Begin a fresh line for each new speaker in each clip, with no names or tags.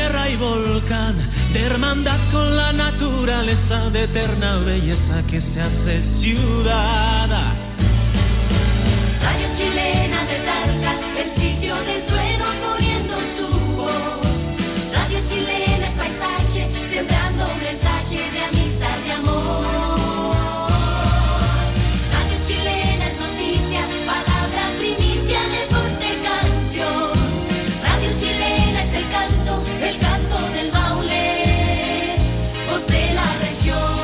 tierra y volcán, de hermandad con la naturaleza, de eterna belleza que se hace ciudad.
Radio Chilena de Talca, el sitio del trueno poniendo su voz. Radio Chilena es paisaje, sembrando un mensaje de amistad y amor. Radio Chilena es noticia, palabra primicia, deporte, canción. Radio Chilena es el canto del Maule, voz de la región.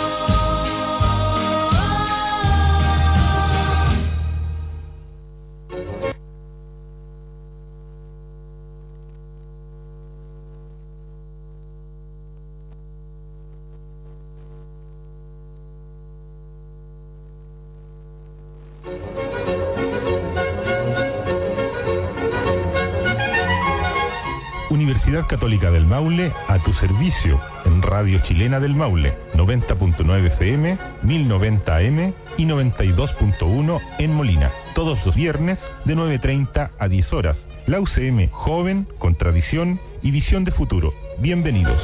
Universidad Católica del Maule a tu servicio en Radio Chilena del Maule, 90.9 FM, 1090 AM y 92.1 en Molina, todos los viernes de 9:30 a 10 horas. La UCM, joven, con tradición y visión de futuro. Bienvenidos.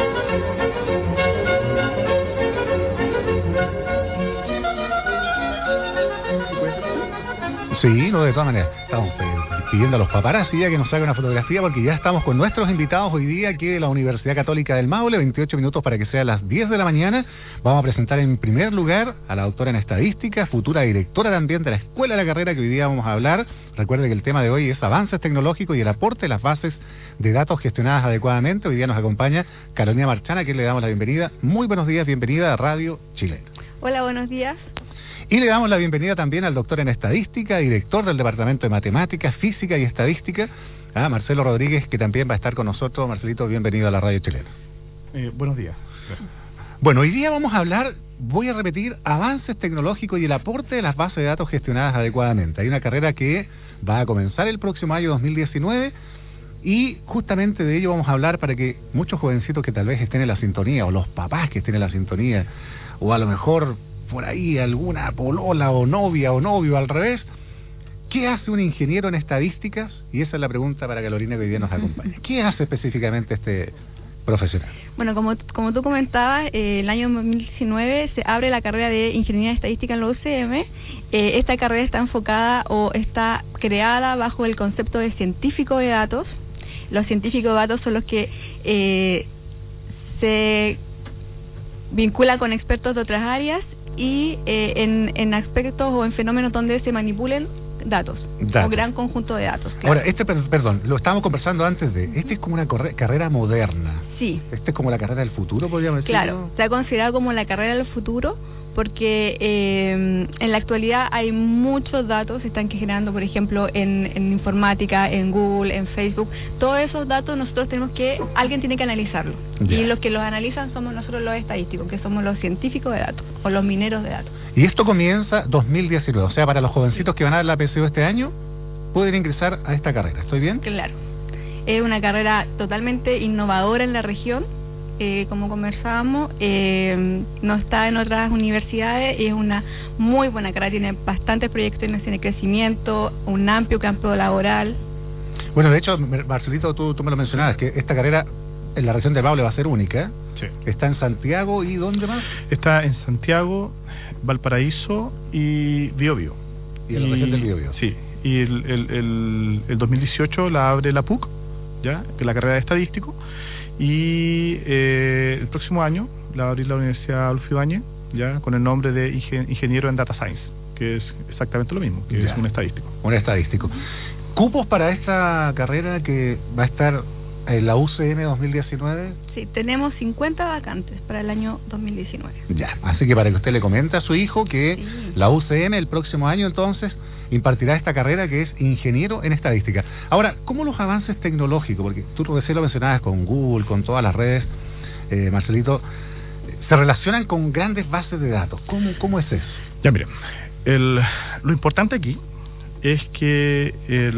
Sí, no, de todas maneras. Estamos pidiendo a los paparazzi ya que nos hagan una fotografía porque ya estamos con nuestros invitados hoy día aquí de la Universidad Católica del Maule, 28 minutos para que sea las 10 de la mañana. Vamos a presentar en primer lugar a la doctora en estadística, futura directora también de la Escuela de la Carrera que hoy día vamos a hablar. Recuerde que el tema de hoy es avances tecnológicos y el aporte de las bases de datos gestionadas adecuadamente. Hoy día nos acompaña Carolina Marchana, a quien le damos la bienvenida. Muy buenos días, bienvenida a Radio Chilena.
Hola, buenos días.
Y le damos la bienvenida también al doctor en estadística, director del Departamento de Matemáticas, Física y Estadística, a Marcelo Rodríguez, que también va a estar con nosotros. Marcelito, bienvenido a la Radio Chilena.
Buenos días.
Bueno, hoy día vamos a hablar, voy a repetir, avances tecnológicos y el aporte de las bases de datos gestionadas adecuadamente. Hay una carrera que va a comenzar el próximo año 2019 y justamente de ello vamos a hablar para que muchos jovencitos que tal vez estén en la sintonía, o los papás que estén en la sintonía, o a lo mejor por ahí alguna polola o novia o novio al revés. ¿Qué hace un ingeniero en estadísticas? Y esa es la pregunta para Carolina que hoy día nos acompaña. ¿Qué hace específicamente este profesional?
Bueno, como tú comentabas, el año 2019 se abre la carrera de Ingeniería Estadística en la UCM. Esta carrera está enfocada o está creada bajo el concepto de científico de datos. Los científicos de datos son los que se vinculan con expertos de otras áreas y en aspectos o en fenómenos donde se manipulen datos. O gran conjunto de datos. Claro.
Ahora, perdón, lo estábamos conversando antes este es como una carrera moderna.
Sí.
Este es como la carrera del futuro, podríamos decirlo.
Claro, se ha considerado como la carrera del futuro porque en la actualidad hay muchos datos, se están generando, por ejemplo, en informática, en Google, en Facebook. Todos esos datos alguien tiene que analizarlos. Y los que los analizan somos nosotros los estadísticos, que somos los científicos de datos, o los mineros de datos.
Y esto comienza 2019, o sea, para los jovencitos que van a dar la PSU este año, pueden ingresar a esta carrera, ¿estoy bien?
Claro, es una carrera totalmente innovadora en la región. Como conversábamos, no está en otras universidades, es una muy buena carrera, tiene bastantes proyecciones, tiene crecimiento, un amplio campo laboral.
Bueno, de hecho, Marcelito, tú me lo mencionabas, que esta carrera en la región del Maule va a ser única.
Sí.
Está en Santiago, ¿y dónde más?
Está en Santiago, Valparaíso y Biobío.
Y en la región del Biobío.
Sí, y el 2018 la abre la PUC, ya, que es la carrera de estadístico. Y el próximo año la va a abrir la Universidad Adolfo Ibáñez, ya, con el nombre de Ingeniero en Data Science, que es exactamente lo mismo, que es un estadístico.
Un estadístico. ¿Cupos para esta carrera que va a estar en la UCM 2019?
Sí, tenemos 50 vacantes para el año 2019.
Ya, así que para que usted le comente a su hijo que la UCM el próximo año entonces impartirá esta carrera que es ingeniero en estadística. Ahora, ¿cómo los avances tecnológicos, porque tú recién lo mencionabas con Google, con todas las redes, Marcelito, se relacionan con grandes bases de datos? ¿Cómo es eso?
Ya, miren, lo importante aquí es que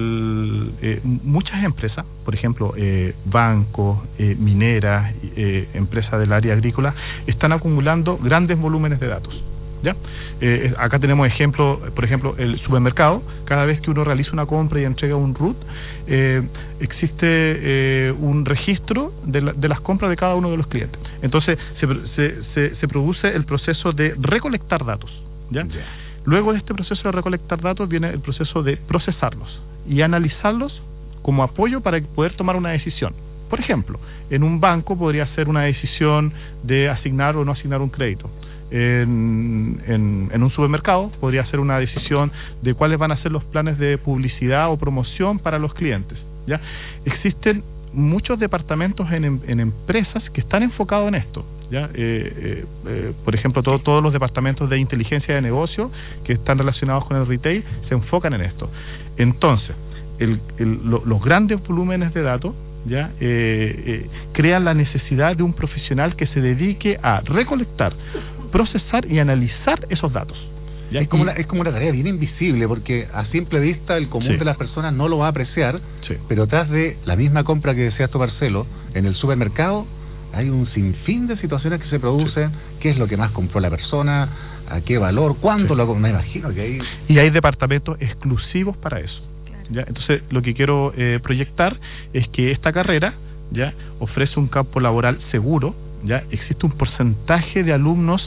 muchas empresas, por ejemplo, bancos, mineras, empresas del área agrícola, están acumulando grandes volúmenes de datos. ¿ya? Acá tenemos ejemplos, por ejemplo, el supermercado. Cada vez que uno realiza una compra y entrega un RUT, existe un registro de las compras de cada uno de los clientes. Entonces se produce el proceso de recolectar datos, ¿ya? Luego de este proceso de recolectar datos viene el proceso de procesarlos y analizarlos como apoyo para poder tomar una decisión. Por ejemplo, en un banco podría ser una decisión de asignar o no asignar un crédito. En un supermercado podría ser una decisión de cuáles van a ser los planes de publicidad o promoción para los clientes, ¿ya? Existen muchos departamentos en empresas que están enfocados en esto, ¿ya? Por ejemplo, todos los departamentos de inteligencia de negocio que están relacionados con el retail se enfocan en esto. Entonces, los grandes volúmenes de datos, ¿ya? Crean la necesidad de un profesional que se dedique a recolectar, procesar y analizar esos datos, ¿ya?
Es como una tarea bien invisible, porque a simple vista el común de las personas no lo va a apreciar, pero tras de la misma compra que decías tú, Marcelo, en el supermercado hay un sinfín de situaciones que se producen, qué es lo que más compró la persona, a qué valor, cuándo lo compró, me imagino que hay...
Y hay departamentos exclusivos para eso, ¿ya? Entonces, lo que quiero proyectar es que esta carrera, ¿ya?, ofrece un campo laboral seguro, ¿ya? Existe un porcentaje de alumnos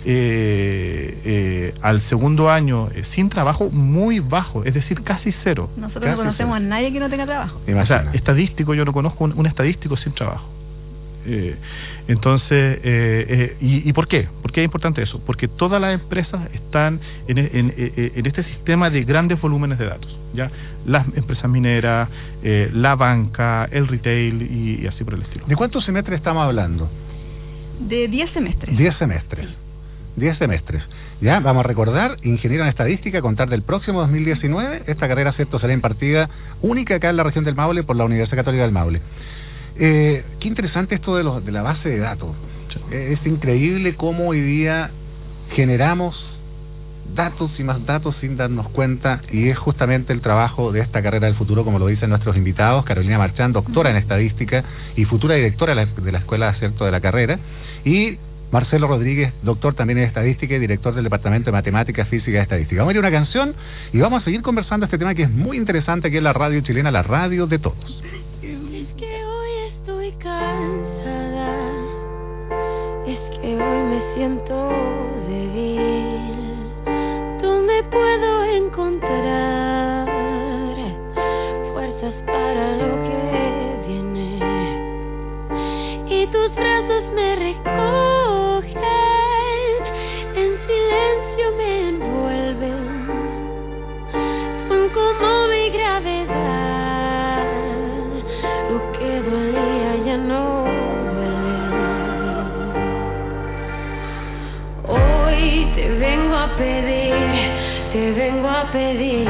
al segundo año sin trabajo muy bajo, es decir, casi cero.
Nosotros no conocemos a nadie que no tenga trabajo.
O sea, estadístico, yo no conozco un estadístico sin trabajo. Entonces, ¿y por qué? ¿Por qué es importante eso? Porque todas las empresas están en este sistema de grandes volúmenes de datos, ¿ya? Las empresas mineras, la banca, el retail y así por el estilo.
¿De cuántos semestres estamos hablando?
De 10 semestres.
10 semestres. 10 semestres. Ya, vamos a recordar, ingeniero en estadística, a contar del próximo 2019, esta carrera, ¿cierto?, será impartida única acá en la región del Maule por la Universidad Católica del Maule. Qué interesante esto de la base de datos. Es increíble cómo hoy día generamos datos y más datos sin darnos cuenta, y es justamente el trabajo de esta carrera del futuro, como lo dicen nuestros invitados. Carolina Marchán, doctora en estadística y futura directora de la escuela, ¿cierto?, de la carrera, y Marcelo Rodríguez, doctor también en estadística y director del departamento de matemáticas, física y estadística. Vamos a ir a una canción y vamos a seguir conversando este tema que es muy interesante, que es la radio chilena, la radio de todos.
Es que hoy estoy cansada, es que hoy me siento débil. ¿Dónde puedo encontrar fuerzas para lo que viene? Y tus brazos me recogen, en silencio me envuelven, son como mi gravedad. Lo que dolía ya no duele. Hoy te vengo a pedir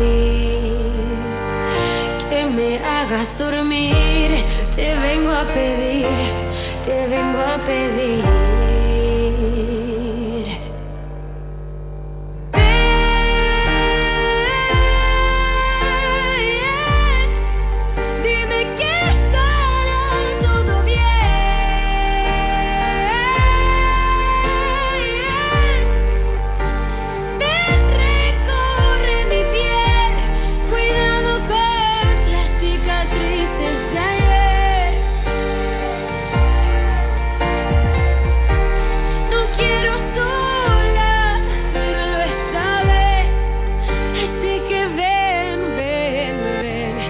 que me hagas dormir. Te vengo a pedir, te vengo a pedir. Dime que estará todo bien. Ven, recorre mi piel, cuidado con las cicatrices de ayer. No quiero sola, solo esta vez, así que ven, ven, ven.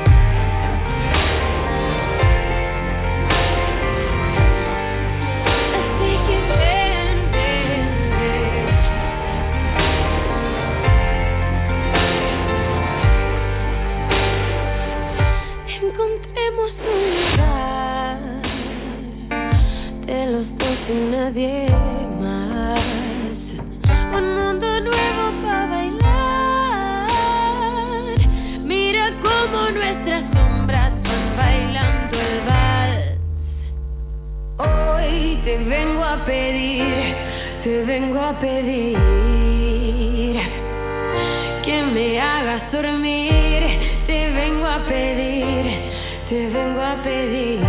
Así que ven, ven, ven. Encontremos un lugar de los dos y nadie más, un mundo nuevo para bailar. Mira cómo nuestras sombras van bailando el vals. Hoy te vengo a pedir, te vengo a pedir que me hagas dormir. Te vengo a pedir, te vengo a pedir.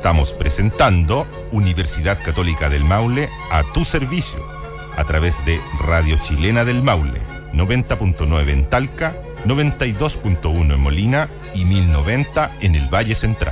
Estamos presentando Universidad Católica del Maule a tu servicio, a través de Radio Chilena del Maule, 90.9 en Talca, 92.1 en Molina y 1090 en el Valle Central.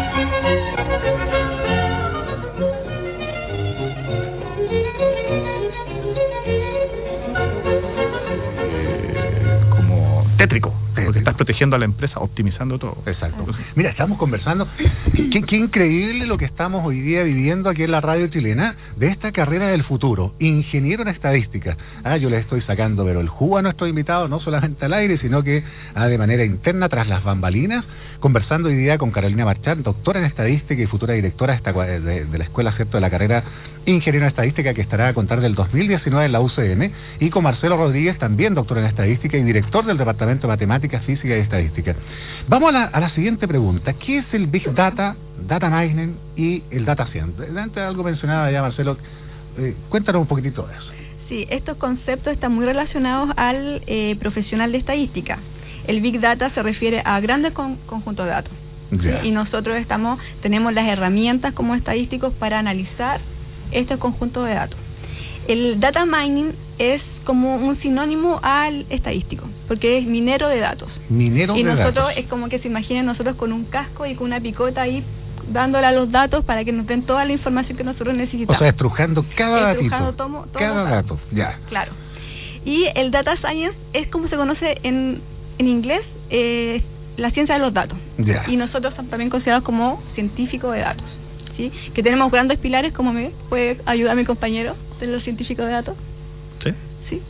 Como tétrico, porque estás protegiendo a la empresa, optimizando todo.
Exacto. Mira, estamos conversando. Qué increíble lo que estamos hoy día viviendo aquí en la radio chilena de esta carrera del futuro, ingeniero en estadística. Yo le estoy sacando pero el jugo a nuestro invitado, no solamente al aire, sino que de manera interna, tras las bambalinas, conversando hoy día con Carolina Marchán, doctora en estadística y futura directora de la escuela, ¿cierto?, de la carrera ingeniero en estadística, que estará a contar del 2019 en la UCM, y con Marcelo Rodríguez, también doctor en estadística y director del Departamento de Matemáticas, Física y Estadística. Vamos a la siguiente pregunta. ¿Qué es el Big Data, Data Mining y el Data Science? Antes algo mencionaba ya Marcelo, cuéntanos un poquitito de eso.
Sí, estos conceptos están muy relacionados al profesional de estadística. El Big Data se refiere a grandes conjuntos de datos.
Yeah.
¿Sí? Y nosotros tenemos las herramientas como estadísticos para analizar estos conjuntos de datos. El Data Mining es como un sinónimo al estadístico, porque es minero de datos.
Minero de datos.
Y nosotros es como que se imaginen nosotros con un casco y con una picota ahí dándole a los datos para que nos den toda la información que nosotros necesitamos.
O sea, estrujando cada
Estrujando
datito.
todo
Cada dato, ya.
Claro. Y el Data Science es como se conoce en inglés, la ciencia de los datos.
Ya.
Y nosotros somos también considerados como científicos de datos. ¿Sí? Que tenemos grandes pilares, como me puede ayudar mi compañero de los científicos de datos.
Sí.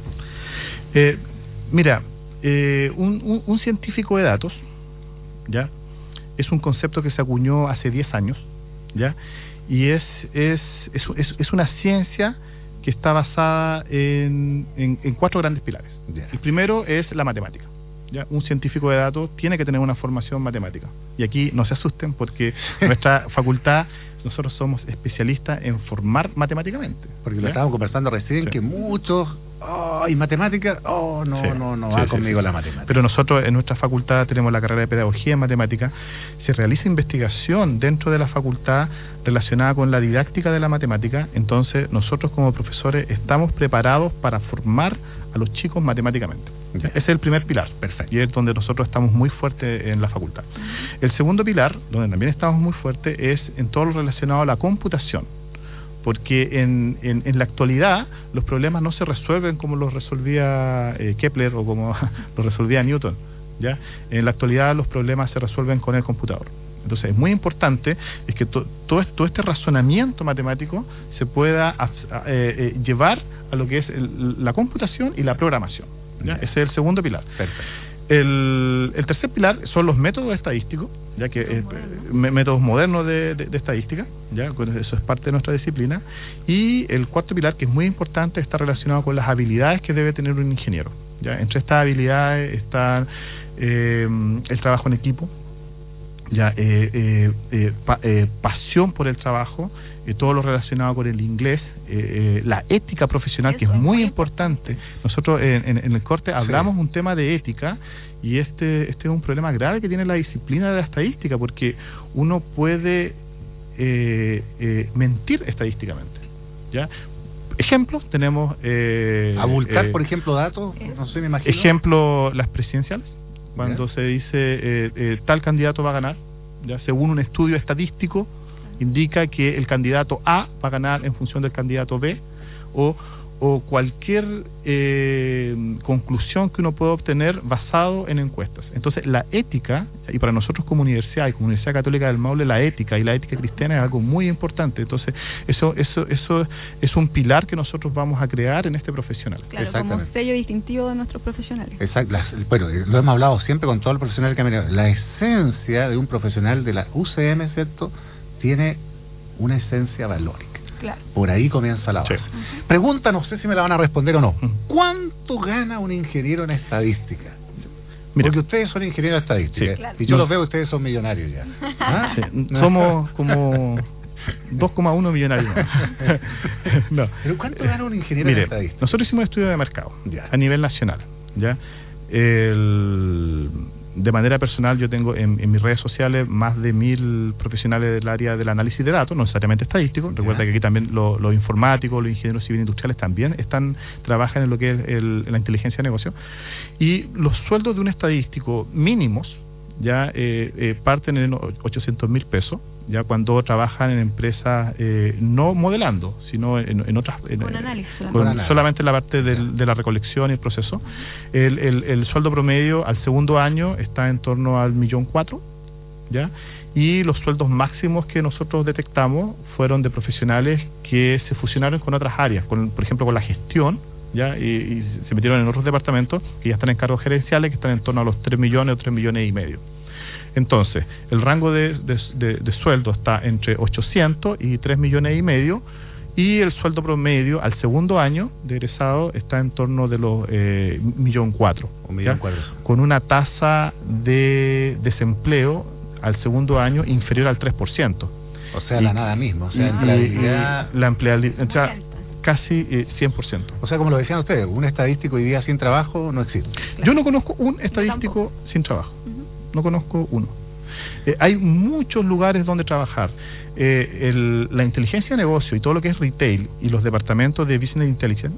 Mira, un científico de datos, ya, es un concepto que se acuñó hace 10 años, ya, y es una ciencia que está basada en 4 grandes pilares.
Ya.
El primero es la matemática. ¿Ya? Un científico de datos tiene que tener una formación matemática. Y aquí no se asusten porque nuestra facultad, nosotros somos especialistas en formar matemáticamente.
Porque
¿ya?
lo estábamos conversando recién, que muchos, ¿y matemática? No va conmigo la matemática.
Pero nosotros en nuestra facultad tenemos la carrera de pedagogía en matemática. Se realiza investigación dentro de la facultad relacionada con la didáctica de la matemática. Entonces nosotros como profesores estamos preparados para formar a los chicos matemáticamente.
Ya.
Ese es el primer pilar.
Perfecto.
Y es donde nosotros estamos muy fuertes en la facultad. El segundo pilar, donde también estamos muy fuertes, es en todo lo relacionado a la computación. Porque en la actualidad los problemas no se resuelven como los resolvía Kepler o como los resolvía Newton, ¿ya? En la actualidad los problemas se resuelven con el computador. Entonces es muy importante es que todo este razonamiento matemático se pueda llevar a lo que es la computación y la programación, ¿ya? Ese es el segundo pilar.
Perfecto.
El tercer pilar son los métodos estadísticos, ya que métodos modernos de estadística, ya eso es parte de nuestra disciplina. Y el cuarto pilar, que es muy importante, está relacionado con las habilidades que debe tener un ingeniero, ya. Entre estas habilidades están el trabajo en equipo, ya pasión por el trabajo, todo lo relacionado con el inglés, la ética profesional, que es muy importante. Nosotros en el corte hablamos un tema de ética, y este es un problema grave que tiene la disciplina de la estadística, porque uno puede mentir estadísticamente, ¿ya? Ejemplos tenemos
abultar, por ejemplo, datos, no sé, me imagino.
Ejemplo, las presidenciales, cuando se dice tal candidato va a ganar, ya, según un estudio estadístico indica que el candidato A va a ganar en función del candidato B, o cualquier conclusión que uno pueda obtener basado en encuestas. Entonces la ética, y para nosotros como universidad y como Universidad Católica del Maule, la ética y la ética cristiana es algo muy importante. Entonces eso es un pilar que nosotros vamos a crear en este profesional.
Claro, como sello distintivo de nuestros profesionales.
Exacto. Bueno, lo hemos hablado siempre con todo el profesional que ha venido. La esencia de un profesional de la UCM, ¿cierto?, tiene una esencia valórica.
Claro.
Por ahí comienza la base.
Sí.
Pregunta, no sé si me la van a responder o no. ¿Cuánto gana un ingeniero en estadística?
Mira,
porque ustedes son ingenieros de estadística,
sí,
claro.
y yo los veo, ustedes son millonarios ya. ¿Ah?
Sí, somos como 2,1 millonarios. No.
¿Pero cuánto gana un ingeniero en estadística?
Nosotros hicimos estudio de mercado
ya,
a nivel nacional, ¿ya? De manera personal, yo tengo en mis redes sociales más de 1.000 profesionales del área del análisis de datos, no necesariamente estadísticos. Recuerda que aquí también los informáticos, los ingenieros civiles industriales también trabajan en lo que es la inteligencia de negocio. Y los sueldos de un estadístico mínimos ya parten en 800.000 pesos, ya cuando trabajan en empresas no modelando, sino en otras,
con análisis,
solamente la parte de la recolección y el proceso. El sueldo promedio al segundo año está en torno al 1.400.000, ya, y los sueldos máximos que nosotros detectamos fueron de profesionales que se fusionaron con otras áreas, por ejemplo con la gestión, ya, y se metieron en otros departamentos que ya están en cargos gerenciales, que están en torno a los 3 millones o 3 millones y medio. Entonces, el rango de sueldo está entre 800 y 3 millones y medio, y el sueldo promedio al segundo año de egresado está en torno de los 1.400.000, con una tasa de desempleo al segundo año inferior al 3%.
O sea, la nada misma, o sea,
la empleabilidad casi 100%.
O sea, como lo decían ustedes, un estadístico hoy día sin trabajo no existe.
Yo no conozco un estadístico sin trabajo. No conozco uno. Hay muchos lugares donde trabajar. La inteligencia de negocio y todo lo que es retail y los departamentos de business intelligence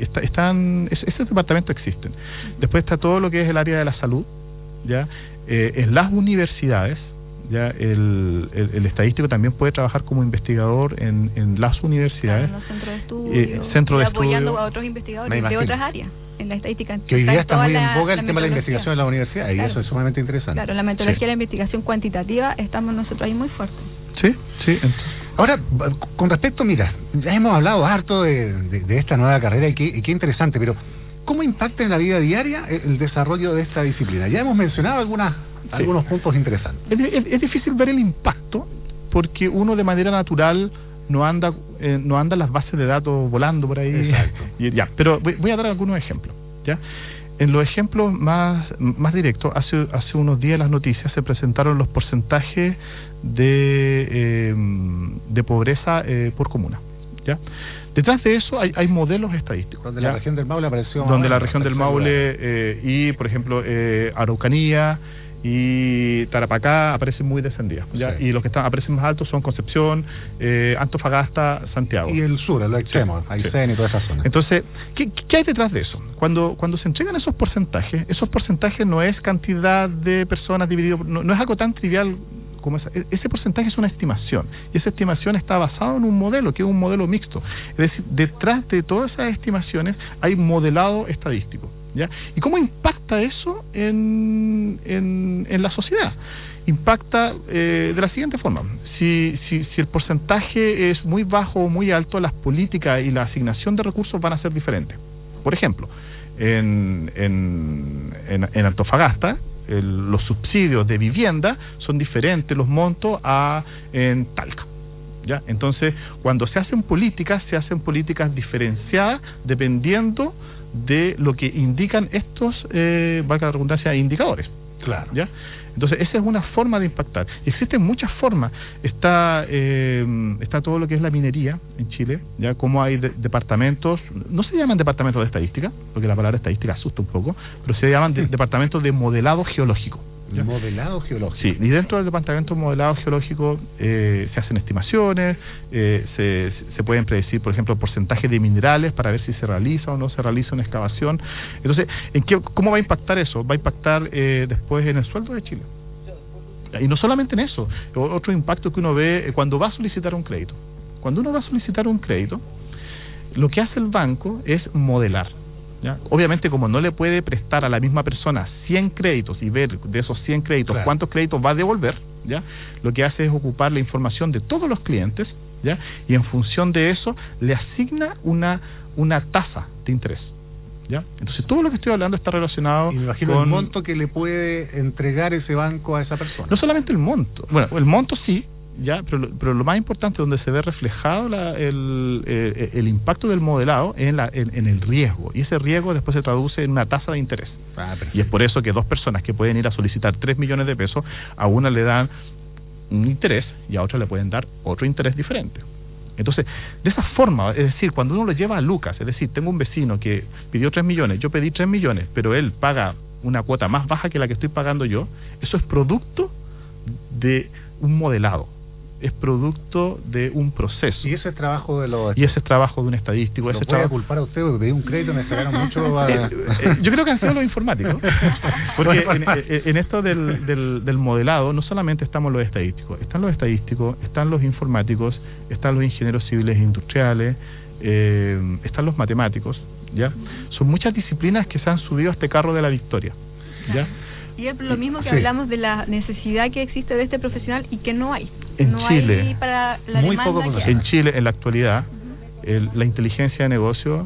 esos departamentos existen. Después está todo lo que es el área de la salud, ya, en las universidades. Ya el estadístico también puede trabajar como investigador en las universidades,
en los centros de estudio, apoyando a otros investigadores de otras áreas en la estadística.
Que hoy día está muy en boga el tema de la investigación en la universidad, y eso es sumamente interesante.
Claro, la metodología de la investigación cuantitativa, estamos nosotros ahí muy fuertes.
Sí.
Ahora, con respecto, mira, ya hemos hablado harto de esta nueva carrera y qué interesante, pero ¿cómo impacta en la vida diaria el desarrollo de esta disciplina? Ya hemos mencionado algunos puntos interesantes.
Es difícil ver el impacto porque uno de manera natural no anda las bases de datos volando por ahí.
Exacto.
Pero voy a dar algunos ejemplos. ¿Ya? En los ejemplos más directos, hace unos días en las noticias se presentaron los porcentajes de pobreza por comuna. ¿Ya? Detrás de eso hay modelos estadísticos.
Donde la región del Maule apareció.
Donde la región del Maule y, por ejemplo, Araucanía y Tarapacá aparecen muy descendidas, ¿ya? Sí. Y los que aparecen más altos son Concepción, Antofagasta, Santiago.
Y el sur, los extremos, Aysén y toda esa zona.
Entonces, ¿qué hay detrás de eso? Cuando se entregan esos porcentajes no es cantidad de personas dividido, no es algo tan trivial como ese porcentaje es una estimación, y esa estimación está basada en un modelo, que es un modelo mixto. Es decir, detrás de todas esas estimaciones hay modelado estadístico, ¿ya? ¿Y cómo impacta eso en la sociedad? Impacta de la siguiente forma: si el porcentaje es muy bajo o muy alto, las políticas y la asignación de recursos van a ser diferentes. Por ejemplo, en Antofagasta, los subsidios de vivienda son diferentes los montos en Talca, ¿ya? Entonces, cuando se hacen políticas diferenciadas dependiendo de lo que indican estos, valga la redundancia, indicadores.
Claro.
¿Ya? Entonces, esa es una forma de impactar. Existen muchas formas. Está todo lo que es la minería en Chile, ya, como hay departamentos, no se llaman departamentos de estadística, porque la palabra estadística asusta un poco, pero se llaman departamentos de modelado geológico. ¿Ya?
Modelado geológico.
Sí, y dentro del departamento de modelado geológico se hacen estimaciones, se pueden predecir, por ejemplo, porcentaje de minerales para ver si se realiza o no se realiza una excavación. Entonces, ¿cómo va a impactar eso? Va a impactar después en el sueldo de Chile. Y no solamente en eso, otro impacto que uno ve cuando va a solicitar un crédito. Cuando uno va a solicitar un crédito, lo que hace el banco es modelar. ¿Ya? Obviamente, como no le puede prestar a la misma persona 100 créditos y ver de esos 100 créditos cuántos créditos va a devolver, ¿ya? Lo que hace es ocupar la información de todos los clientes, ¿ya? Y en función de eso le asigna una tasa de interés, ¿ya? Entonces, todo lo que estoy hablando está relacionado
con el monto que le puede entregar ese banco a esa persona.
No solamente el monto, bueno, el monto sí, ya, pero lo más importante, donde se ve reflejado el impacto del modelado en el riesgo, y ese riesgo después se traduce en una tasa de interés. Y es por eso que dos personas que pueden ir a solicitar 3 millones de pesos, a una le dan un interés y a otra le pueden dar otro interés diferente. Entonces, de esa forma, es decir, cuando uno lo lleva a lucas, es decir, tengo un vecino que pidió 3 millones, yo pedí 3 millones, pero él paga una cuota más baja que la que estoy pagando yo, eso es producto de un modelado, es producto de un proceso.
Y ese es trabajo de los...
Y ese es trabajo de un estadístico.
No voy a culpar a usted porque pedí un crédito, me sacaron mucho...
Yo creo que han sido los informáticos. Porque en esto del modelado no solamente estamos los estadísticos, están los informáticos, están los ingenieros civiles e industriales, están los matemáticos, ¿ya? Son muchas disciplinas que se han subido a este carro de la victoria, ¿ya?
Y es lo mismo que
Sí.
hablamos de la necesidad que existe de este profesional y que no hay.
En
no
Chile,
hay para la
muy
demanda
poco
que hay.
profesional.
En Chile, en la actualidad, la inteligencia de negocio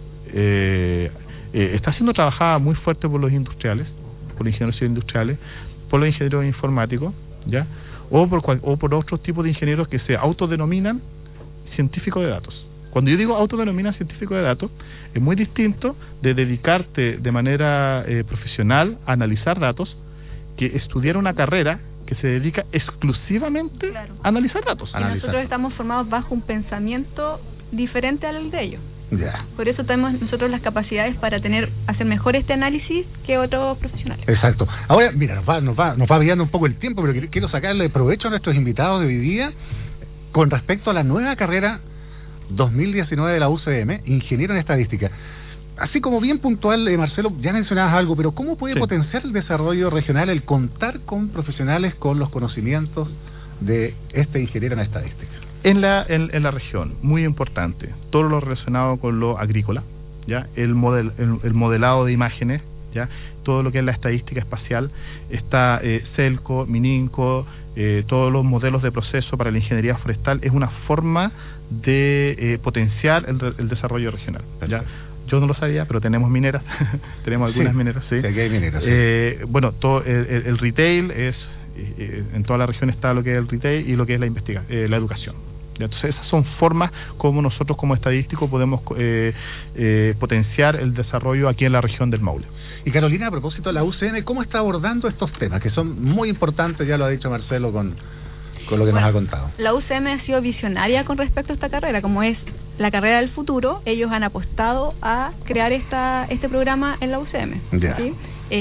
está siendo trabajada muy fuerte por los industriales, por los ingenieros industriales, por los ingenieros informáticos, ¿ya? O por otros tipos de ingenieros que se autodenominan científicos de datos. Cuando yo digo autodenominan científico de datos, es muy distinto de dedicarte de manera profesional a analizar datos, que estudiar una carrera que se dedica exclusivamente
Claro.
a analizar datos.
Y nosotros estamos formados bajo un pensamiento diferente al de ellos.
Ya.
Por eso tenemos nosotros las capacidades para hacer mejor este análisis que otros profesionales.
Exacto. Ahora, mira, nos va guiando un poco el tiempo, pero quiero sacarle provecho a nuestros invitados de hoy día con respecto a la nueva carrera 2019 de la UCM, Ingeniero en Estadística. Así como bien puntual, Marcelo, ya mencionabas algo, pero ¿cómo puede
Sí.
potenciar el desarrollo regional el contar con profesionales con los conocimientos de este ingeniero en estadística?
En la región, muy importante, todo lo relacionado con lo agrícola, ya el modelado de imágenes, ya todo lo que es la estadística espacial, está Celco, Mininco, todos los modelos de proceso para la ingeniería forestal, es una forma de potenciar el desarrollo regional, ¿ya? Yo no lo sabía, pero tenemos mineras, tenemos algunas mineras, sí.
Sí, aquí hay mineras, sí.
Bueno, todo el retail es, en toda la región está lo que es el retail y lo que es la educación. Entonces esas son formas como nosotros como estadísticos podemos potenciar el desarrollo aquí en la región del Maule.
Y Carolina, a propósito de la UCM, ¿cómo está abordando estos temas que son muy importantes? Ya lo ha dicho Marcelo con lo que nos ha contado.
La UCM ha sido visionaria con respecto a esta carrera, como es la carrera del futuro. Ellos han apostado a crear este programa en la UCM.
Ya.
¿Sí?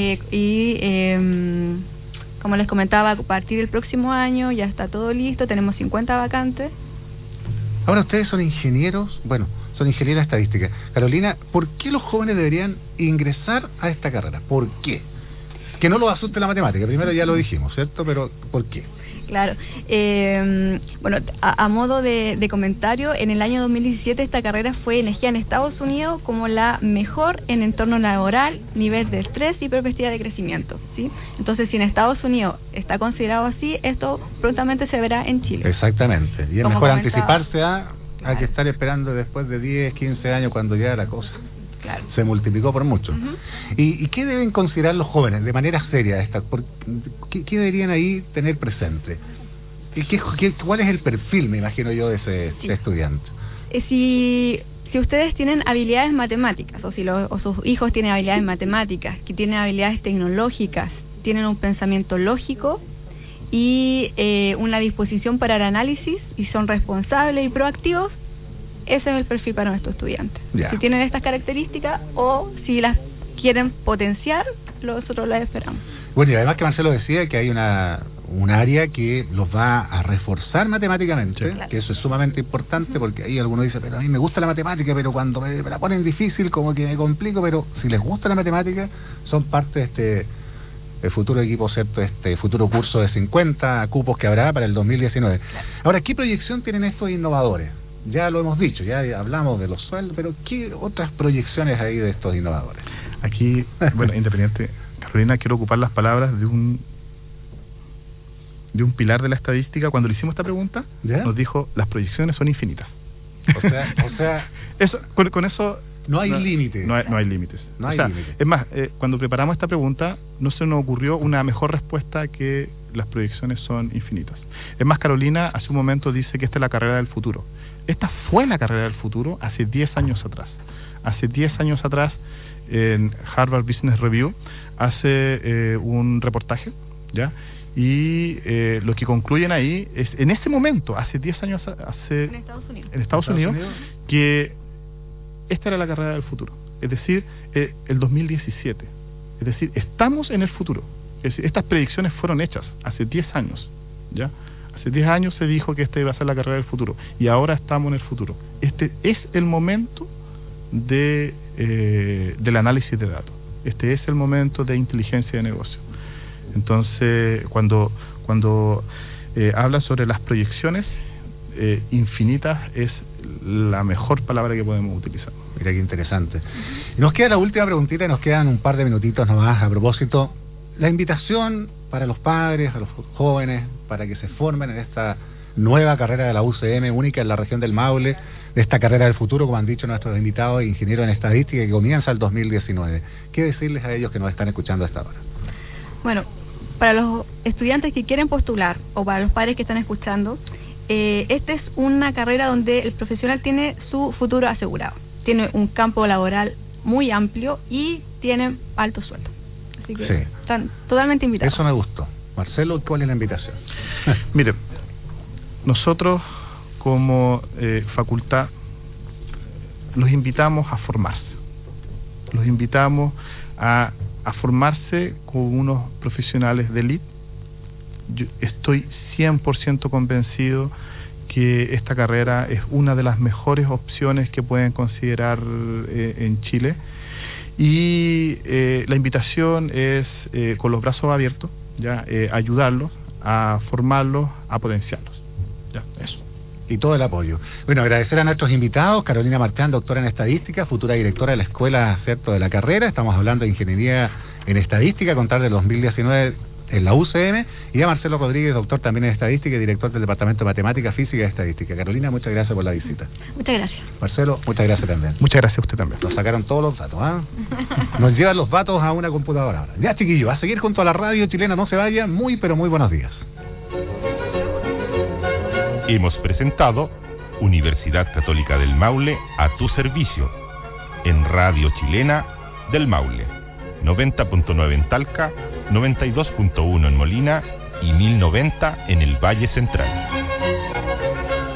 Como les comentaba, a partir del próximo año ya está todo listo, tenemos 50 vacantes.
Ahora ustedes son ingenieros, son ingenieras estadísticas. Carolina, ¿por qué los jóvenes deberían ingresar a esta carrera? ¿Por qué? Que no los asuste la matemática, primero ya lo dijimos, ¿cierto? Pero ¿por qué?
Claro. A modo de comentario, en el año 2017 esta carrera fue elegida en Estados Unidos como la mejor en entorno laboral, nivel de estrés y perspectiva de crecimiento, ¿sí? Entonces, si en Estados Unidos está considerado así, esto prontamente se verá en Chile.
Exactamente. Y es
Como
mejor
comentaba.
anticiparse a que estar esperando después de 10, 15 años cuando ya la cosa
Claro.
se multiplicó por mucho.
Ujú.
¿Y qué deben considerar los jóvenes de manera seria? ¿Qué deberían ahí tener presente? ¿Y cuál es el perfil, me imagino yo, de ese estudiante?
Si ustedes tienen habilidades matemáticas, o sus hijos tienen habilidades matemáticas, que tienen habilidades tecnológicas, tienen un pensamiento lógico y una disposición para el análisis y son responsables y proactivos, ese es el perfil para nuestros estudiantes.
Ya.
Si tienen estas características o si las quieren potenciar, nosotros las esperamos.
Bueno, y además que Marcelo decía que hay un área que los va a reforzar matemáticamente,
Sí.
Claro.
que eso es sumamente importante, porque ahí algunos dicen, pero a mí me gusta la matemática, pero cuando me la ponen difícil como que me complico, pero si les gusta la matemática, son parte de el futuro equipo, ¿cierto? Este futuro curso de 50 cupos que habrá para el 2019. Ahora, ¿qué proyección tienen estos innovadores? Ya lo hemos dicho, ya hablamos de los sueldos, pero ¿qué otras proyecciones hay de estos innovadores?
Aquí, independiente, Carolina, quiero ocupar las palabras de un pilar de la estadística. Cuando le hicimos esta pregunta,
¿Ya?
nos dijo, las proyecciones son infinitas.
O sea
Eso, con eso...
no hay límite.
No hay límites.
No hay límites.
Es más, cuando preparamos esta pregunta, no se nos ocurrió una mejor respuesta que las proyecciones son infinitas. Es más, Carolina hace un momento dice que esta es la carrera del futuro. Esta fue la carrera del futuro hace 10 años atrás. Hace 10 años atrás, en Harvard Business Review, hace un reportaje, ¿ya? Y lo que concluyen ahí es, en ese momento, hace 10 años,
En Estados Unidos.
en Estados Unidos, que esta era la carrera del futuro. Es decir, el 2017. Es decir, estamos en el futuro. Es decir, estas predicciones fueron hechas hace 10 años, ¿ya? Hace 10 años se dijo que esta iba a ser la carrera del futuro, y ahora estamos en el futuro. Este es el momento del análisis de datos. Este es el momento de inteligencia de negocio. Entonces, cuando hablan sobre las proyecciones infinitas, es la mejor palabra que podemos utilizar.
Mira qué interesante. Y nos queda la última preguntita y nos quedan un par de minutitos nomás. A propósito, la invitación para los padres, a los jóvenes, para que se formen en esta nueva carrera de la UCM, única en la región del Maule, de esta carrera del futuro, como han dicho nuestros invitados, ingenieros en estadística, que comienza el 2019. ¿Qué decirles a ellos que nos están escuchando hasta ahora?
Bueno, para los estudiantes que quieren postular, o para los padres que están escuchando, esta es una carrera donde el profesional tiene su futuro asegurado. Tiene un campo laboral muy amplio y tiene alto sueldo. Así que
sí,
están totalmente invitados.
Eso me gustó. Marcelo, ¿cuál es la invitación?
Mire, nosotros como facultad los invitamos a formarse. Los invitamos a formarse con unos profesionales de élite. Yo estoy 100% convencido que esta carrera es una de las mejores opciones que pueden considerar en Chile, y la invitación es con los brazos abiertos, ya ayudarlos a formarlos, a potenciarlos, ya, eso.
Y todo el apoyo. Bueno, agradecer a nuestros invitados, Carolina Marchán, doctora en estadística, futura directora de la escuela, ¿cierto?, de la carrera. Estamos hablando de ingeniería en estadística, contar del 2019 en la UCM, y a Marcelo Rodríguez, doctor también en estadística y director del Departamento de Matemática, Física y Estadística. Carolina, muchas gracias por la visita.
Muchas gracias.
Marcelo, muchas gracias también.
Muchas gracias a usted también.
Nos sacaron todos los datos, ¿ah? Nos llevan los datos a una computadora ahora. Ya, chiquillos, a seguir junto a la radio chilena, no se vaya. Muy, pero muy buenos días.
Hemos presentado Universidad Católica del Maule a tu servicio, en Radio Chilena del Maule, 90.9 en Talca, 92.1 en Molina y 1090 en el Valle Central.